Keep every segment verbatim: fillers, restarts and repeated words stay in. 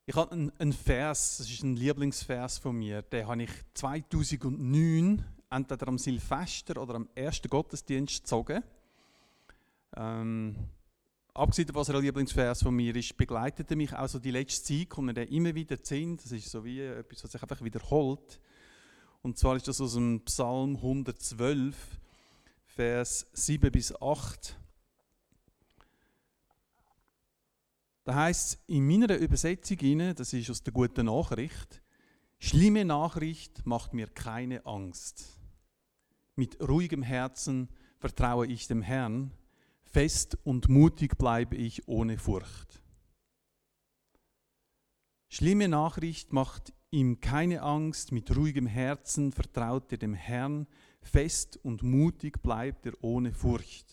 Ich habe einen, einen Vers, das ist ein Lieblingsvers von mir, den habe ich zweitausendneun entweder am Silvester oder am ersten Gottesdienst gezogen. Ähm, abgesehen davon, was ein Lieblingsvers von mir ist, begleitet er mich auch so die letzte Zeit, kommt mir der immer wieder Sinn. Das ist so wie etwas, was sich einfach wiederholt. Und zwar ist das aus dem Psalm hundertzwölf, Vers sieben bis acht. Da heisst es in meiner Übersetzung, das ist aus der guten Nachricht: Schlimme Nachricht macht mir keine Angst. Mit ruhigem Herzen vertraue ich dem Herrn, fest und mutig bleibe ich ohne Furcht. Schlimme Nachricht macht ihm keine Angst, mit ruhigem Herzen vertraut er dem Herrn, fest und mutig bleibt er ohne Furcht.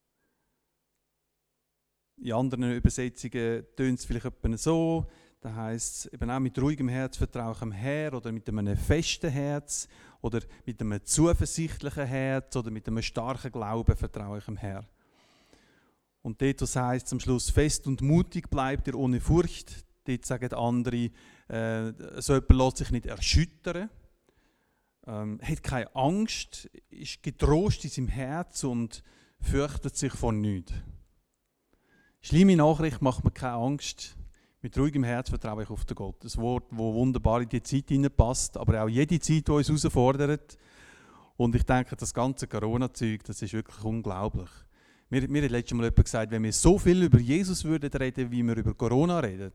In anderen Übersetzungen tönt es vielleicht etwa so, da heisst es eben auch, mit ruhigem Herz vertraue ich dem Herrn oder mit einem festen Herz oder mit einem zuversichtlichen Herz oder mit einem starken Glauben vertraue ich dem Herrn. Und dort, was heisst zum Schluss, fest und mutig bleibt er ohne Furcht, dort sagen andere, äh, so jemand lässt sich nicht erschüttern, ähm, hat keine Angst, ist getrost in seinem Herz und fürchtet sich vor nichts. Schlimme Nachricht macht mir keine Angst. Mit ruhigem Herz vertraue ich auf den Gott. Ein Wort, das wunderbar in die Zeit hineinpasst, aber auch jede Zeit, die uns herausfordert. Und ich denke, das ganze Corona-Zeug, das ist wirklich unglaublich. Mir, mir hat letztes Mal jemand gesagt, wenn wir so viel über Jesus würden reden, wie wir über Corona reden.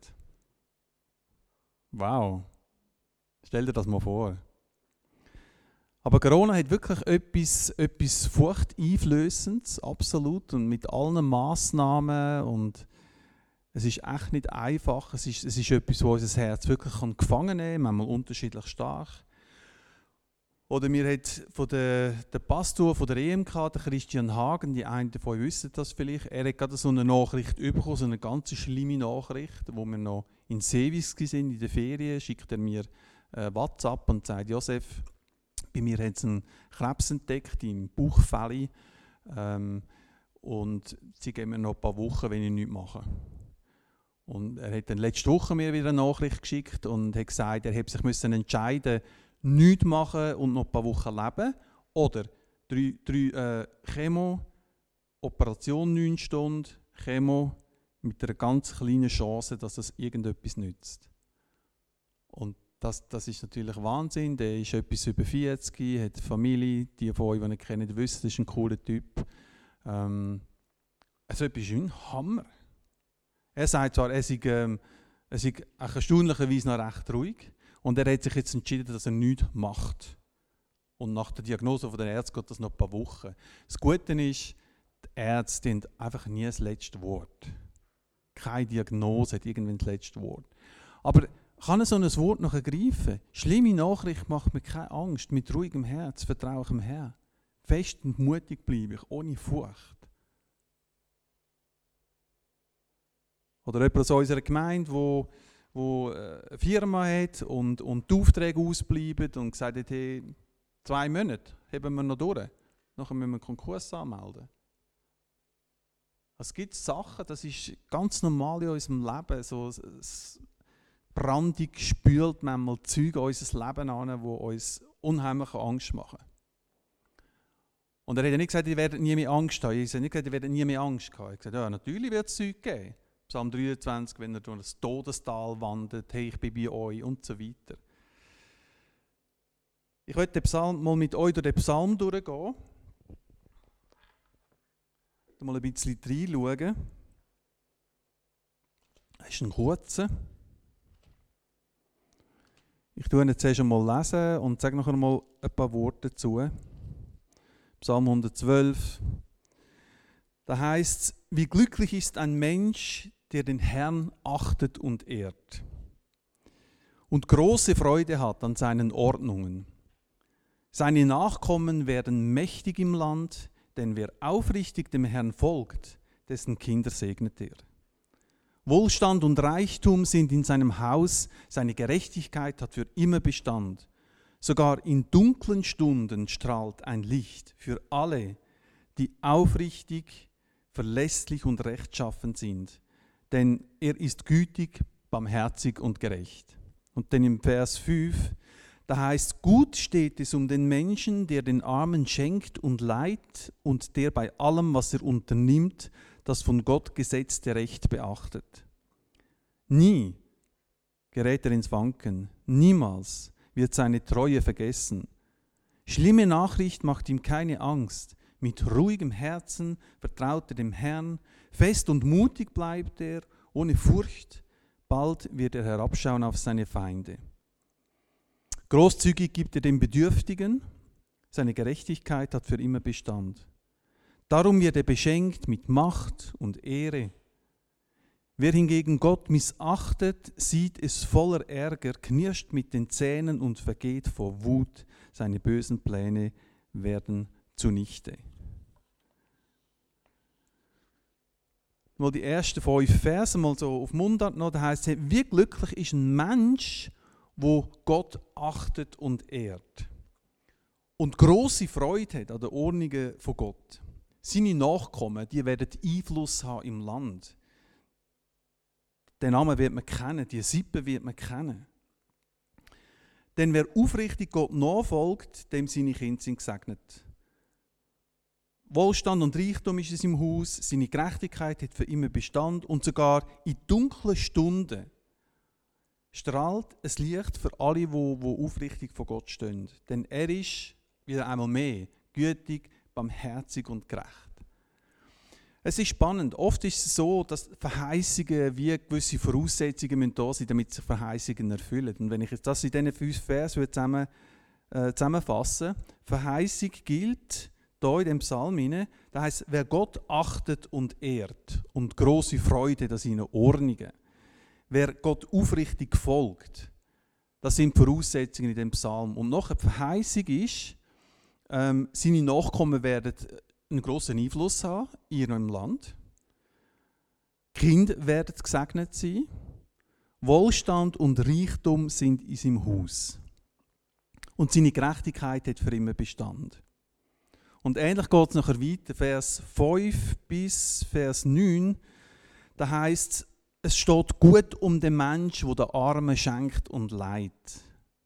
Wow. Stell dir das mal vor. Aber Corona hat wirklich etwas, etwas Furchteinflößendes, absolut, und mit allen Massnahmen. Und es ist echt nicht einfach. Es ist, es ist etwas, was unser Herz wirklich kann gefangen nehmen kann, manchmal unterschiedlich stark. Oder mir hat von der, der Pastor von der E M K, der Christian Hagen, die einen von euch wissen das vielleicht, er hat gerade so eine Nachricht bekommen, so eine ganz schlimme Nachricht, wo wir noch in Seewis waren, in der Ferien, schickt er mir äh, WhatsApp und sagt: Josef, bei mir hat es einen Krebs entdeckt im Bauchfell ähm, und sie geben mir noch ein paar Wochen, wenn ich nichts mache. Und er hat dann letzte Woche mir wieder eine Nachricht geschickt und hat gesagt, er hätte sich müssen entscheiden, nichts machen und noch ein paar Wochen leben oder drei, drei äh, Chemo, Operation neun Stunden, Chemo mit einer ganz kleinen Chance, dass das irgendetwas nützt. Und Das, das ist natürlich Wahnsinn. Der ist etwas über vierzig, hat eine Familie. Die von euch, die ihn kennen, wissen, das ist ein cooler Typ. Ähm, also etwas ist ein Hammer. Er sagt zwar, er sei, ähm, er sei erstaunlicherweise noch recht ruhig. Und er hat sich jetzt entschieden, dass er nichts macht. Und nach der Diagnose von der Ärzte geht das noch ein paar Wochen. Das Gute ist, die Ärzte haben einfach nie das letzte Wort. Keine Diagnose hat irgendwann das letzte Wort. Aber kann er so ein Wort noch ergreifen? Schlimme Nachricht macht mir keine Angst. Mit ruhigem Herz vertraue ich dem Herrn. Fest und mutig bleibe ich, ohne Furcht. Oder jemand aus unserer Gemeinde, wo, wo eine Firma hat und, und die Aufträge ausbleiben und gesagt hat, hey, zwei Monate haben wir noch durch. Nachher müssen wir einen Konkurs anmelden. Es gibt Sachen, das ist ganz normal in unserem Leben. So, brandig spült manchmal Zeug in unser Leben an, die uns unheimliche Angst machen. Und er hat ja nicht gesagt, ihr werdet nie mehr Angst haben. Ich habe nicht gesagt, ihr werdet nie mehr Angst haben. Er hat gesagt, ja, natürlich wird es Zeug geben. Psalm dreiundzwanzig, wenn er durch das Todestal wandert, hey, ich bin bei euch und so weiter. Ich möchte den Psalm mal mit euch durch den Psalm durchgehen. Mal ein bisschen reinschauen. Das ist ein kurzer. Ich tue ihn jetzt zuerst einmal lesen und sage noch einmal ein paar Worte dazu. Psalm hundertzwölf. Da heißt es: Wie glücklich ist ein Mensch, der den Herrn achtet und ehrt und große Freude hat an seinen Ordnungen. Seine Nachkommen werden mächtig im Land, denn wer aufrichtig dem Herrn folgt, dessen Kinder segnet er. Wohlstand und Reichtum sind in seinem Haus, seine Gerechtigkeit hat für immer Bestand. Sogar in dunklen Stunden strahlt ein Licht für alle, die aufrichtig, verlässlich und rechtschaffen sind. Denn er ist gütig, barmherzig und gerecht. Und dann im Vers fünf, da heißt, gut steht es um den Menschen, der den Armen schenkt und leiht und der bei allem, was er unternimmt, das von Gott gesetzte Recht beachtet. Nie gerät er ins Wanken, niemals wird seine Treue vergessen. Schlimme Nachricht macht ihm keine Angst. Mit ruhigem Herzen vertraut er dem Herrn, fest und mutig bleibt er, ohne Furcht. Bald wird er herabschauen auf seine Feinde. Großzügig gibt er den Bedürftigen, seine Gerechtigkeit hat für immer Bestand. Darum wird er beschenkt mit Macht und Ehre. Wer hingegen Gott missachtet, sieht es voller Ärger, knirscht mit den Zähnen und vergeht vor Wut. Seine bösen Pläne werden zunichte. Mal die ersten fünf Verse mal so auf Mundart noch, da heißt es, wie glücklich ist ein Mensch, wo Gott achtet und ehrt und große Freude hat an den Ordnungen von Gott. Seine Nachkommen, die werden Einfluss haben im Land. Den Namen wird man kennen, die Sippe wird man kennen. Denn wer aufrichtig Gott nachfolgt, dem seine Kinder sind gesegnet. Wohlstand und Reichtum ist es im Haus, seine Gerechtigkeit hat für immer Bestand und sogar in dunklen Stunden strahlt es Licht für alle, die, die aufrichtig vor Gott stehen. Denn er ist, wieder einmal mehr, gütig, barmherzig und gerecht. Es ist spannend. Oft ist es so, dass Verheißungen wie gewisse Voraussetzungen da sind, damit sich Verheißungen erfüllen. Und wenn ich jetzt das in diesen fünf Versen zusammen, äh, zusammenfasse, Verheißung gilt hier in dem Psalm hinein, das heisst, wer Gott achtet und ehrt und große Freude an seinen Ordnungen, wer Gott aufrichtig folgt, das sind die Voraussetzungen in dem Psalm. Und nachher die Verheißung ist, ähm, seine Nachkommen werden einen grossen Einfluss haben in ihrem Land. Die Kinder werden gesegnet sein. Wohlstand und Reichtum sind in seinem Haus. Und seine Gerechtigkeit hat für immer Bestand. Und ähnlich geht es nachher weiter, Vers fünf bis Vers neun. Da heisst, es steht gut um den Menschen, der den Armen schenkt und leiht.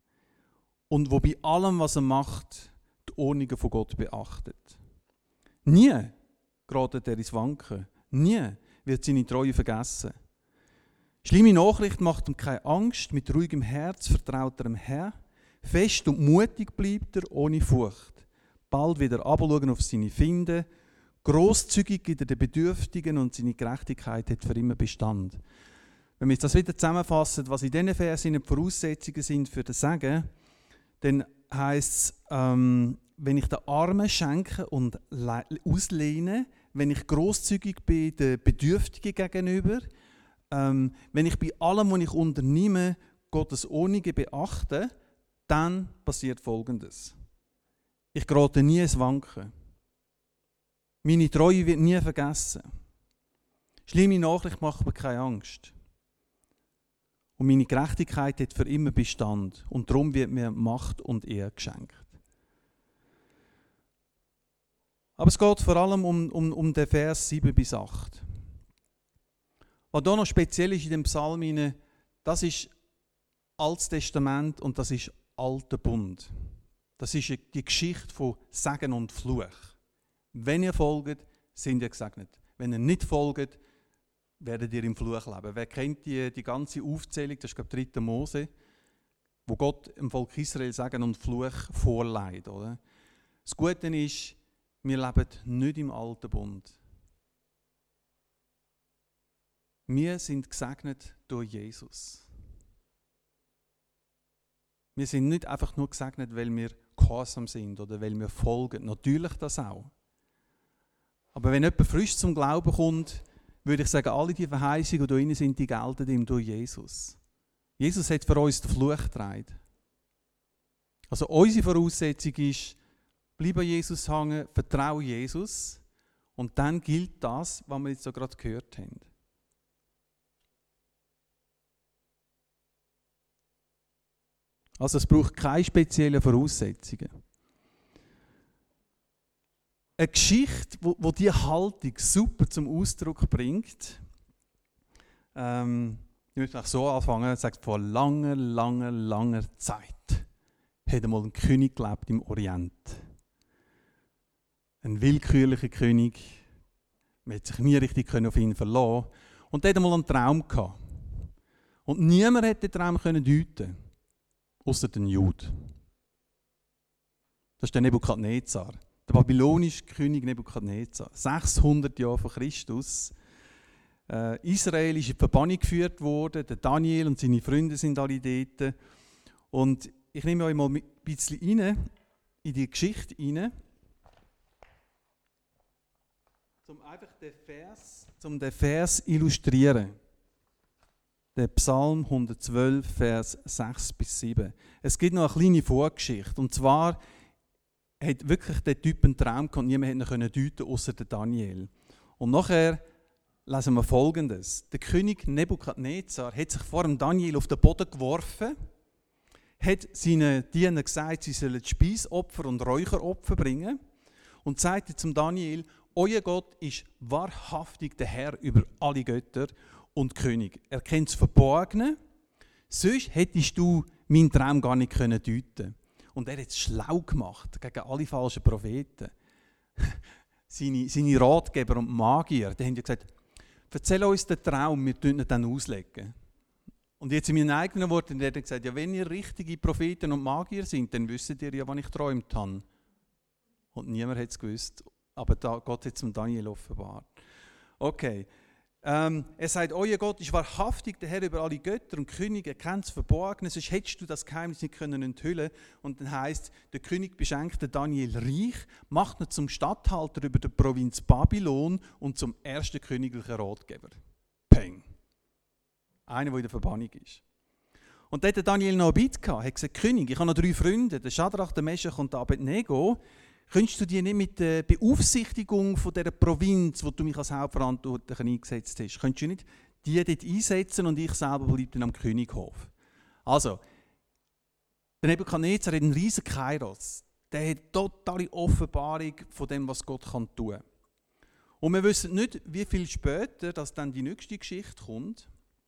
Und wo bei allem, was er macht, die Ordnungen von Gott beachtet. Nie gerät er ins Wanken. Nie wird seine Treue vergessen. Schlimme Nachricht macht ihm keine Angst. Mit ruhigem Herz vertraut er dem Herrn. Fest und mutig bleibt er, ohne Furcht. Bald wieder abschauen auf seine Finde. Grosszügig gibt er den Bedürftigen und seine Gerechtigkeit hat für immer Bestand. Wenn wir jetzt das wieder zusammenfassen, was in diesen Versen die Voraussetzungen sind für das Sagen, dann heisst es, ähm, wenn ich den Armen schenke und auslehne, wenn ich grosszügig bin den Bedürftigen gegenüber, ähm, wenn ich bei allem, was ich unternehme, Gottes Ordnungen beachte, dann passiert Folgendes. Ich gerate nie ins Wanken. Meine Treue wird nie vergessen. Schlimme Nachricht macht mir keine Angst. Und meine Gerechtigkeit hat für immer Bestand. Und darum wird mir Macht und Ehre geschenkt. Aber es geht vor allem um, um, um den Vers sieben bis acht. Was hier noch speziell ist in dem Psalm, das ist Altes Testament und das ist Alter Bund. Das ist die Geschichte von Segen und Fluch. Wenn ihr folgt, sind ihr gesegnet. Wenn ihr nicht folgt, werdet ihr im Fluch leben. Wer kennt die, die ganze Aufzählung, das ist glaube ich dritte Mose, wo Gott dem Volk Israel Segen und Fluch vorleiht. Oder? Das Gute ist, wir leben nicht im alten Bund. Wir sind gesegnet durch Jesus. Wir sind nicht einfach nur gesegnet, weil wir gehorsam sind oder weil wir folgen. Natürlich das auch. Aber wenn jemand frisch zum Glauben kommt, würde ich sagen, alle die Verheißungen, die da drin sind, die gelten ihm durch Jesus. Jesus hat für uns den Fluch getragen. Also unsere Voraussetzung ist, bleib an Jesus hängen, vertraue Jesus und dann gilt das, was wir jetzt so gerade gehört haben. Also es braucht keine speziellen Voraussetzungen. Eine Geschichte, wo, wo diese Haltung super zum Ausdruck bringt, ähm, Ich möchte so anfangen und sagen, vor langer, langer, langer Zeit hat einmal ein König gelebt im Orient. Ein willkürlicher König. Man hat sich nie richtig auf ihn verlassen. Und der hatte einmal einen Traum gehabt. Und niemand hätte den Traum können deuten, außer den Juden. Das ist der Nebukadnezar, der babylonische König Nebukadnezar. sechshundert Jahre vor Christus. Äh, Israel ist in die Verbannung geführt worden, der Daniel und seine Freunde sind alle dort. Und ich nehme euch mal ein bisschen rein, in die Geschichte rein, um einfach den Vers, um den Vers illustrieren. Der Psalm hundertzwölf, Vers sechs bis sieben. Es gibt noch eine kleine Vorgeschichte. Und zwar hat wirklich der Typ einen Traum gehabt, niemand konnte ihn deuten, außer der Daniel. Und nachher lesen wir Folgendes. Der König Nebukadnezar hat sich vor dem Daniel auf den Boden geworfen, hat seinen Dienern gesagt, sie sollen Speisopfer und Räucheropfer bringen und sagte zum Daniel, euer Gott ist wahrhaftig der Herr über alle Götter und König. Er kennt das Verborgene, sonst hättest du meinen Traum gar nicht deuten können. Und er hat es schlau gemacht gegen alle falschen Propheten. seine, seine Ratgeber und Magier, die haben ja gesagt, erzähl uns den Traum, wir legen ihn dann auslegen. Und jetzt in meinen eigenen Worten hat er gesagt, ja, wenn ihr richtige Propheten und Magier sind, dann wisst ihr ja, was ich geträumt habe. Und niemand hat es gewusst, aber da, Gott hat es dem Daniel offenbart. Okay, ähm, er sagt, euer Gott ist wahrhaftig der Herr über alle Götter und Könige, er kennt das Verborgene, sonst hättest du das Geheimnis nicht können enthüllen. Und dann heisst, der König beschenkt den Daniel reich, macht ihn zum Statthalter über die Provinz Babylon und zum ersten königlichen Ratgeber. Peng. Einer, der in der Verbannung ist. Und dort hat Daniel noch ein Bitte gehabt. Er hat gesagt, König, ich habe noch drei Freunde, der Schadrach, der Meschach und der Abednego. Könntest du die nicht mit der Beaufsichtigung von dieser Provinz, wo du mich als Hauptverantwortlicher eingesetzt hast, könntest du nicht die dort einsetzen und ich selber bleibe dann am Könighof? Also, der Nebukadnezar hat einen riesen Kairos. Der hat totale Offenbarung von dem, was Gott kann tun kann. Und wir wissen nicht, wie viel später, dass dann die nächste Geschichte kommt.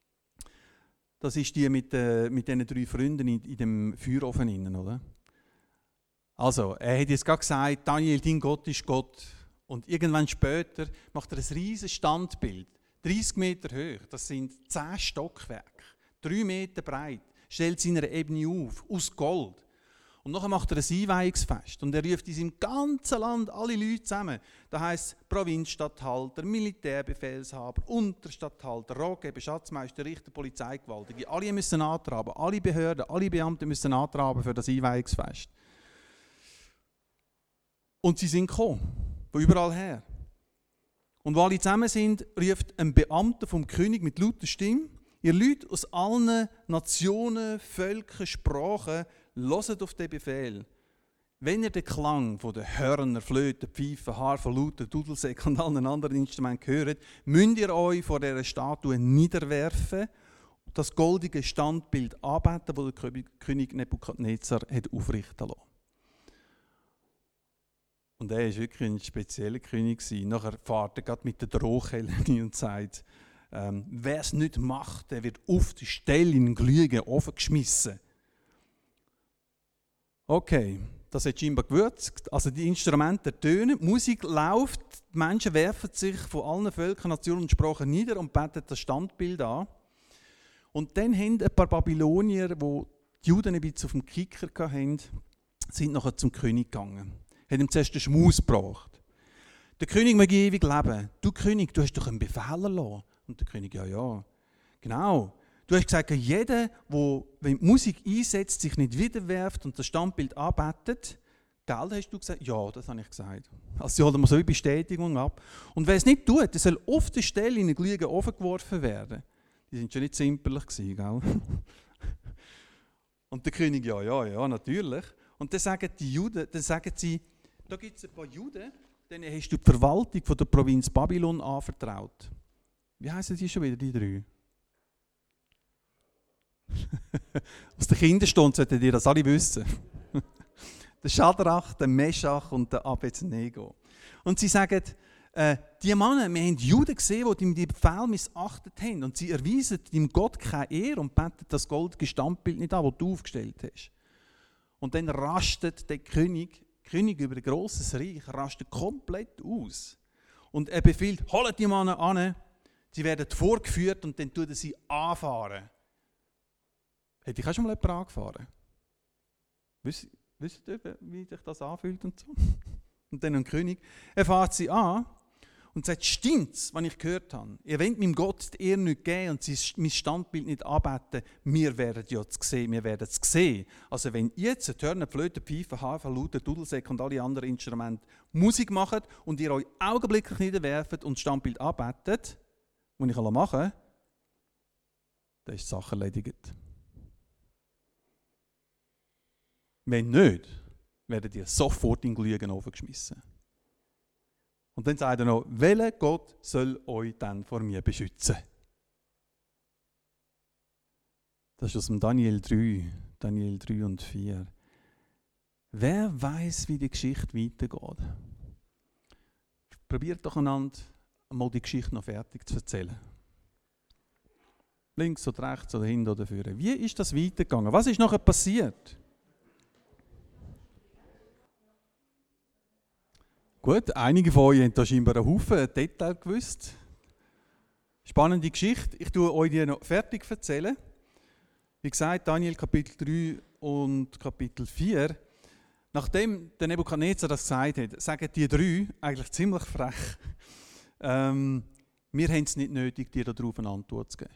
Das ist die mit, äh, mit diesen drei Freunden in, in dem Feuerofen innen, oder? Also, er hat jetzt gerade gesagt, Daniel, dein Gott ist Gott. Und irgendwann später macht er ein riesiges Standbild, dreißig Meter hoch, das sind zehn Stockwerke, drei Meter breit, stellt es in einer Ebene auf, aus Gold. Und nachher macht er ein Einweihungsfest und er ruft in seinem ganzen Land alle Leute zusammen. Das heisst Provinzstatthalter, Militärbefehlshaber, Unterstatthalter, Ratgeber, Schatzmeister, Richter, Polizeigewaltige. Alle müssen antraben, alle Behörden, alle Beamten müssen antraben für das Einweihungsfest. Und sie sind gekommen, von überall her. Und wo alle zusammen sind, ruft ein Beamter vom König mit lauter Stimme, ihr Leute aus allen Nationen, Völkern, Sprachen, hört auf den Befehl. Wenn ihr den Klang von den Hörner, Flöten, Pfeifen, Harfen, Lauten, Dudelsäcken und allen anderen Instrumenten hört, müsst ihr euch vor dieser Statue niederwerfen, das goldige Standbild anbeten, das der König Nebukadnezar hat aufrichten lassen. Und er war wirklich ein spezieller König. Nachher fährt er gerade mit der Drohkelle und sagt, ähm, wer es nicht macht, der wird auf die Stelle in den glühenden Ofen geschmissen. Okay, das hat scheinbar gewürzt. Also die Instrumente tönen, die Musik läuft, die Menschen werfen sich von allen Völkern, Nationen und Sprachen nieder und beten das Standbild an. Und dann haben ein paar Babylonier, die die Juden ein bisschen auf dem Kicker hatten, sind nachher zum König gegangen. Hat ihm zuerst den Schmaus gebracht. Der König mag ewig leben. Du König, du hast doch einen Befehl erlassen. Und der König, ja, ja. Genau. Du hast gesagt, jeder, der, wenn die Musik einsetzt, sich nicht widerwirft und das Standbild anbetet, gell, hast du gesagt? Ja, das habe ich gesagt. Also sie holen mir so eine Bestätigung ab. Und wer es nicht tut, der soll auf der Stelle in einen glühenden Ofen geworfen werden. Die sind schon nicht zimperlich gewesen, gell? Und der König, ja, ja, ja, natürlich. Und dann sagen die Juden, dann sagen sie, da gibt es ein paar Juden, denen hast du die Verwaltung von der Provinz Babylon anvertraut. Wie heissen die schon wieder, die drei? Aus der Kinderstunde solltet ihr das alle wissen. Der Schadrach, der Meschach und der Abednego. Und sie sagen, äh, die Männer, wir haben Juden gesehen, die ihm die Befehle missachtet haben. Und sie erweisen deinem Gott keine Ehre und beten das goldige Standbild nicht an, das du aufgestellt hast. Und dann rastet der König, König über ein grosses Reich, rastet komplett aus. Und er befiehlt, holt die Männer an, sie werden vorgeführt und dann tut er sie anfahren. Hätte ich auch schon mal jemanden angefahren? Wisst, wisst ihr, wie sich das anfühlt und so? Und dann ein König, er fährt sie an und sagt, stimmt's, was ich gehört habe? Ihr wollt meinem Gott die Ehre nicht geben und mein Standbild nicht anbeten, wir werden ja es sehen, wir werden es sehen. Also wenn jetzt Hörner, Flöte, Pfeife, Harfe, Laute, Dudelsäcke und alle anderen Instrumente Musik macht und ihr euch augenblicklich niederwerft und das Standbild anbetet, was ich machen kann, dann ist die Sache erledigt. Wenn nicht, werden die sofort in den glühenden Ofen geschmissen. Und dann sagt er noch, welcher Gott soll euch dann vor mir beschützen? Das ist aus dem Daniel drei, Daniel drei und vier. Wer weiß, wie die Geschichte weitergeht? Probiert doch einander, mal die Geschichte noch fertig zu erzählen. Links oder rechts oder hinten oder vorne. Wie ist das weitergegangen? Was ist nachher passiert? Gut, einige von euch haben da scheinbar einen Haufen Details gewusst. Spannende Geschichte. Ich tue euch die noch fertig erzählen. Wie gesagt, Daniel Kapitel drei und Kapitel vier. Nachdem der Nebukadnezar das gesagt hat, sagen die drei eigentlich ziemlich frech, ähm, wir haben es nicht nötig, dir darauf eine Antwort zu geben.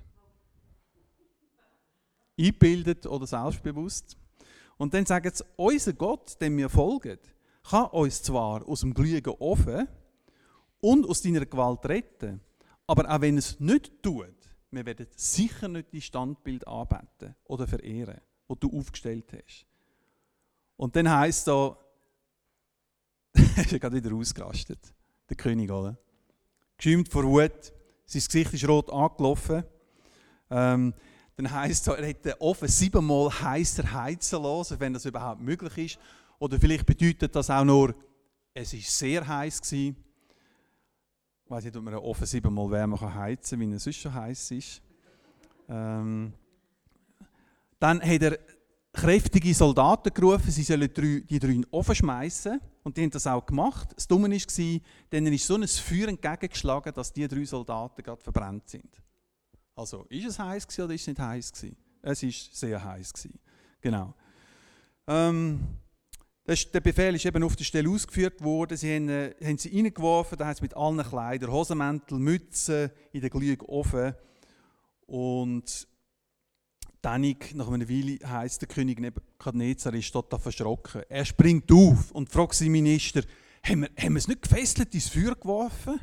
Eingebildet oder selbstbewusst. Und dann sagen sie, unser Gott, dem wir folgen, kann uns zwar aus dem glühenden Ofen und aus deiner Gewalt retten, aber auch wenn es nicht tut, wir werden sicher nicht dein Standbild anbeten oder verehren, das du aufgestellt hast. Und dann heisst es da, er ist gerade wieder ausgerastet, der König, oder? Geschäumt vor Wut, sein Gesicht ist rot angelaufen. Ähm, dann heisst es, er hat den Ofen siebenmal heißer heizen lassen, wenn das überhaupt möglich ist. Oder vielleicht bedeutet das auch nur, es war sehr heiß gewesen. Ich weiss nicht, ob man einen Ofen siebenmal wärmer heizen kann, wie er sonst schon heiß ist. Ähm, dann hat er kräftige Soldaten gerufen, sie sollen die drei in den Ofen schmeißen. Und die haben das auch gemacht. Das Dumme war, denen ist so ein Feuer entgegengeschlagen, dass die drei Soldaten gerade verbrannt sind. Also, ist es heiß gewesen oder ist es nicht heiß gewesen? Es war sehr heiß gewesen. Genau. Ähm, das, der Befehl ist eben auf der Stelle ausgeführt worden. Sie haben, äh, haben sie reingeworfen, da haben sie mit allen Kleidern, Hosenmäntel, Mützen in den glühenden Ofen. Und dann, nach einer Weile, heisst der König Nebukadnezar ist total verschrocken. Er springt auf und fragt seinen Minister, haben wir, haben wir es nicht gefesselt ins Feuer geworfen?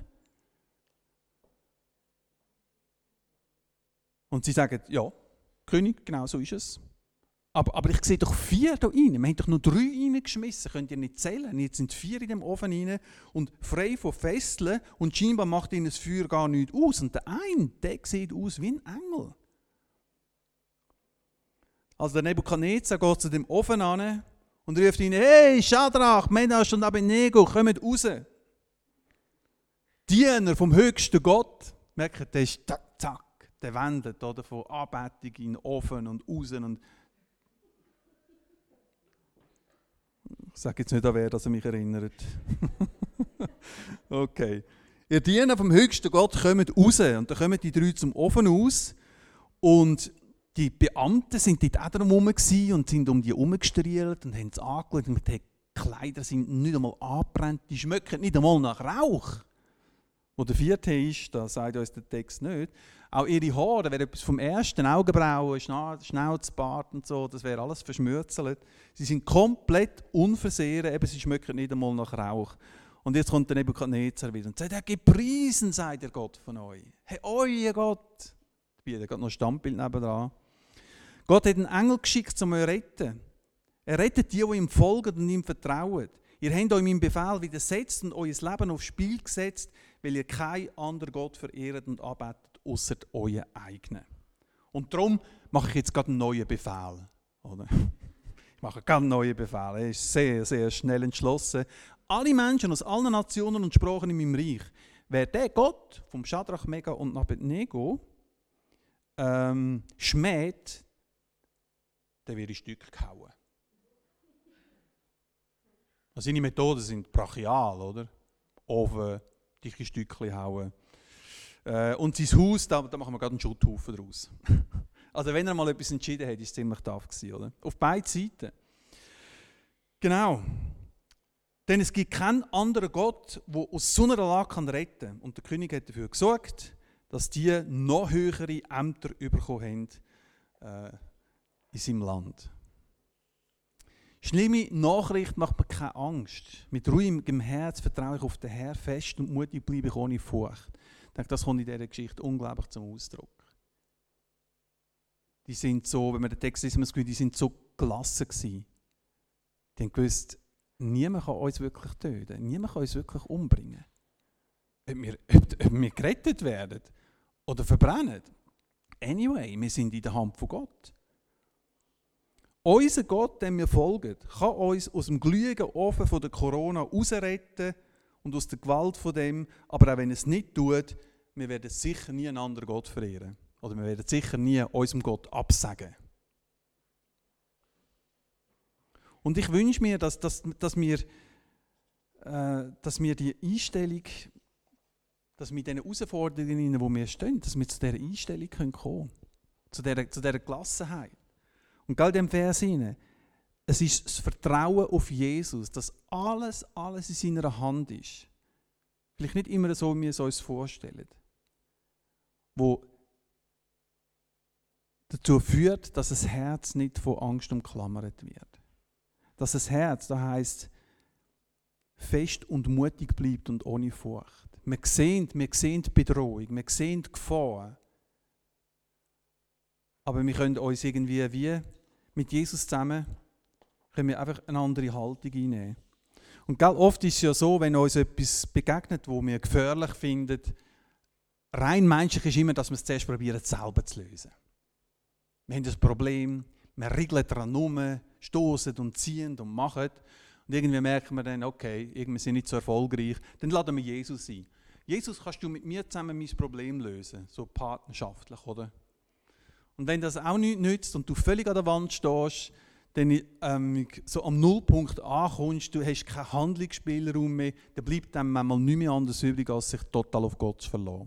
Und sie sagen, ja, König, genau so ist es. Aber, aber ich sehe doch vier da rein. Wir haben doch nur drei reingeschmissen. Könnt ihr nicht zählen? Jetzt sind vier in dem Ofen rein und frei von Fesseln. Und scheinbar macht ihnen das Feuer gar nichts aus. Und der eine, der sieht aus wie ein Engel. Also der Nebukadnezar geht zu dem Ofen an und ruft ihnen, hey, Schadrach, Menasch und Abednego, kommt raus. Diener vom höchsten Gott. Merkt, der ist zack, zack, der wendet oder, von Anbetung in den Ofen und raus. Und ich sage jetzt nicht an wer, dass er mich erinnert. Okay. Ihr Diener vom höchsten Gott kommt raus. Und dann kommen die drei zum Ofen aus. Und die Beamten sind dort auch herum und sind um die herumgestrielt und haben es angeschaut. Und die Kleider sind nicht einmal angebrannt, die schmecken nicht einmal nach Rauch. Wo der vierte ist, das sagt uns der Text nicht. Auch ihre Haare, wäre etwas vom ersten, Augenbrauen, Schnauzbart und so, das wäre alles verschmürzelt. Sie sind komplett unversehrt, eben, sie schmecken nicht einmal nach Rauch. Und jetzt kommt der Nebukadnezar wieder und sagt, er gepriesen sei der Gott von euch. Hey, euer Gott. Da geht noch ein Standbild nebenan. Gott hat einen Engel geschickt, um euch zu retten. Er rettet die, die ihm folgen und ihm vertrauen. Ihr habt euch meinem Befehl widersetzt und euer Leben aufs Spiel gesetzt, weil ihr keinen anderen Gott verehrt und anbetet, ausser euren eigenen. Und darum mache ich jetzt gerade einen neuen Befehl. Oder? Ich mache gerade einen neuen Befehl. Er ist sehr, sehr schnell entschlossen. Alle Menschen aus allen Nationen und Sprachen in meinem Reich wer der Gott vom Schadrach, Mega und Abednego ähm, schmäht, der wird in Stücke gehauen. Also seine Methoden sind brachial, oder? Ofen, dicke Stückchen hauen. Äh, und sein Haus, da, da machen wir gerade einen Schutthaufen draus. Also wenn er mal etwas entschieden hat, ist es ziemlich tough gewesen, oder? Auf beiden Seiten. Genau. Denn es gibt keinen anderen Gott, der aus so einer Lage retten kann. Und der König hat dafür gesorgt, dass die noch höhere Ämter bekommen haben äh, in seinem Land. Schlimme Nachricht macht mir keine Angst. Mit ruhigem Herz vertraue ich auf den Herrn fest und mutig bleibe ich ohne Furcht. Ich denke, das kommt in dieser Geschichte unglaublich zum Ausdruck. Die sind so, wenn man den Text liest, das Gefühl, die sind so gelassen gewesen. Die haben gewusst, niemand kann uns wirklich töten, niemand kann uns wirklich umbringen. Ob wir, ob, ob wir gerettet werden oder verbrennen. Anyway, wir sind in der Hand von Gott. Unser Gott, dem wir folgen, kann uns aus dem glühenden Ofen von der Corona rausretten und aus der Gewalt von dem, aber auch wenn es nicht tut, wir werden sicher nie einen anderen Gott verehren. Oder wir werden sicher nie unserem Gott absagen. Und ich wünsche mir, dass, dass, dass, wir, äh, dass wir die Einstellung, dass wir mit diesen Herausforderungen, in denen wir stehen, dass wir zu dieser Einstellung kommen können. Zu dieser, zu dieser Gelassenheit. Und gerade in dem Vers hinein, es ist das Vertrauen auf Jesus, dass alles, alles in seiner Hand ist. Vielleicht nicht immer so, wie wir es uns vorstellen. Wo dazu führt, dass das Herz nicht von Angst umklammert wird. Dass das Herz, das heisst, fest und mutig bleibt und ohne Furcht. Wir sehen, wir sehen die Bedrohung, wir sehen die Gefahr. Aber wir können uns irgendwie wie mit Jesus zusammen können wir einfach eine andere Haltung einnehmen. Und gell, oft ist es ja so, wenn uns etwas begegnet, wo wir gefährlich finden, rein menschlich ist immer, dass wir es zuerst probieren, selber zu lösen. Wir haben das Problem, wir riegeln daran rum, stoßen und ziehen und machen. Und irgendwie merken wir dann, okay, irgendwie sind wir nicht so erfolgreich. Dann laden wir Jesus ein. Jesus, kannst du mit mir zusammen mein Problem lösen? So partnerschaftlich, oder? Und wenn das auch nichts nützt und du völlig an der Wand stehst, dann ähm, so am Nullpunkt ankommst, du hast keinen Handlungsspielraum mehr, dann bleibt dann manchmal nichts mehr anders übrig, als sich total auf Gott zu verlassen.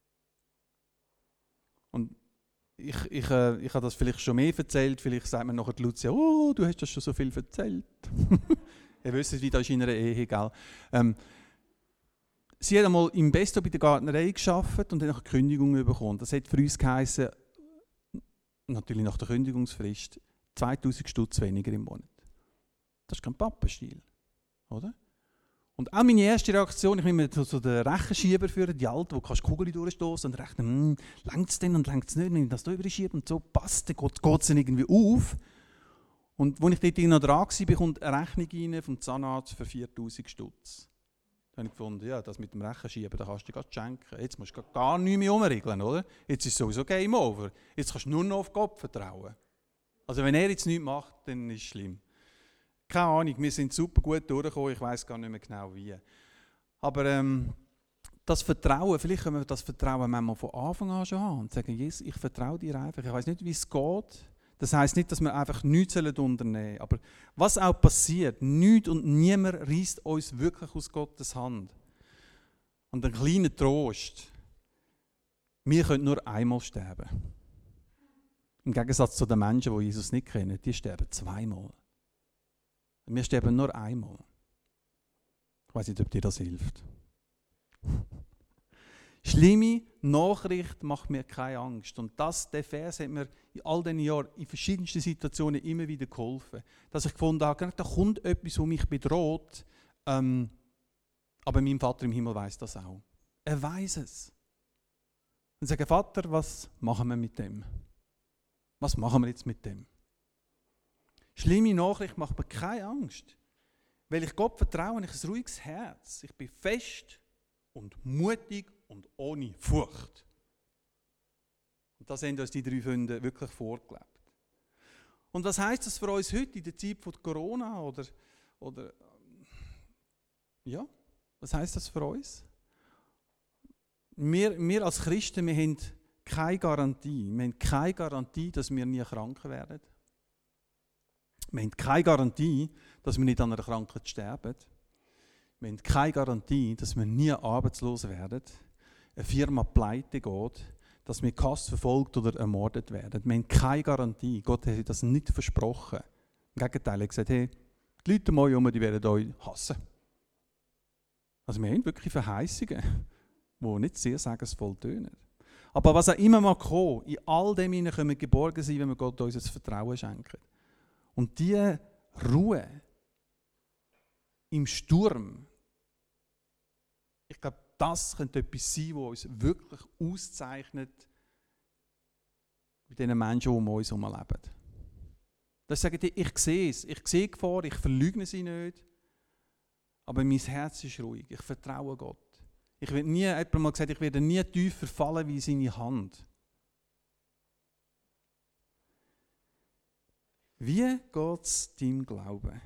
Und ich, ich, äh, ich habe das vielleicht schon mehr erzählt, vielleicht sagt mir nachher die Lucia, oh, du hast das schon so viel erzählt. Ihr wisst, wie das ist in einer Ehe, gell? Ähm, sie hat einmal im Besto bei der Gärtnerei gearbeitet und dann eine Kündigung bekommen. Das hat für uns geheißen, natürlich nach der Kündigungsfrist, zweitausend Stutz weniger im Monat. Das ist kein Pappenstiel, oder? Und auch meine erste Reaktion, ich nehme so, so den Rechenschieber für die Alte, wo du die Kugel durchstoßen und rechnen, hm, längt es denn und längt es nicht, wenn ich das da überschiebe und so passt, dann geht es dann irgendwie auf. Und als ich dort noch dran war, bekommt eine Rechnung rein vom Zahnarzt für viertausend Stutz. Dann habe ich gefunden, ja, das mit dem Rechenschieber, das kannst du dir schenken. Jetzt musst du gar nichts mehr umregeln, oder? Jetzt ist es sowieso Game Over. Jetzt kannst du nur noch auf Gott vertrauen. Also wenn er jetzt nichts macht, dann ist es schlimm. Keine Ahnung, wir sind super gut durchgekommen, ich weiss gar nicht mehr genau wie. Aber ähm, das Vertrauen, vielleicht können wir das Vertrauen manchmal von Anfang an schon haben und sagen, Jesus, ich vertraue dir einfach. Ich weiss nicht, wie es geht. Das heisst nicht, dass wir einfach nichts unternehmen sollen. Aber was auch passiert, nichts und niemand reißt uns wirklich aus Gottes Hand. Und ein kleiner Trost, wir können nur einmal sterben. Im Gegensatz zu den Menschen, die Jesus nicht kennen, die sterben zweimal. Wir sterben nur einmal. Ich weiss nicht, ob dir das hilft. Schlimme Nachricht macht mir keine Angst. Und das, der Vers hat mir in all diesen Jahren in verschiedensten Situationen immer wieder geholfen. Dass ich gefunden habe, da kommt etwas, das mich bedroht. Ähm, aber mein Vater im Himmel weiss das auch. Er weiss es. Und sagt, Vater, was machen wir mit dem? Was machen wir jetzt mit dem? Schlimme Nachricht macht mir keine Angst. Weil ich Gott vertraue, ich habe ein ruhiges Herz. Ich bin fest und mutig und ohne Furcht. Und das haben uns die drei Freunde wirklich vorgelebt. Und was heisst das für uns heute in der Zeit von Corona? Oder, oder ja, was heisst das für uns? wir, wir als Christen, wir haben keine Garantie. Wir haben keine Garantie, dass wir nie krank werden. Wir haben keine Garantie, dass wir nicht an einer Krankheit sterben. Wir haben keine Garantie, dass wir nie arbeitslos werden, eine Firma pleite geht, dass wir Kass verfolgt oder ermordet werden. Wir haben keine Garantie. Gott hat das nicht versprochen. Im Gegenteil, er hat gesagt, hey, die Leute um euch herum, die werden euch hassen. Also wir haben wirklich Verheißungen, die nicht sehr segensvoll tönen. Aber was auch immer mal kommen, in all dem hinein können wir geborgen sein, wenn wir Gott uns das Vertrauen schenken. Und diese Ruhe im Sturm, ich glaube, das könnte etwas sein, was uns wirklich auszeichnet bei den Menschen, die um uns herum leben. Das sagen die, ich sehe es, ich sehe Gefahr, ich verleugne sie nicht, aber mein Herz ist ruhig, ich vertraue Gott. Ich werde nie, jemand mal gesagt, ich werde nie tiefer fallen wie seine Hand. Wie geht es deinem Glauben?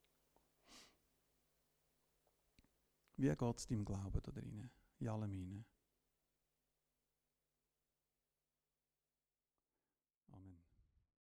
Wie geht es deinem Glauben da drinnen, in allem hinein?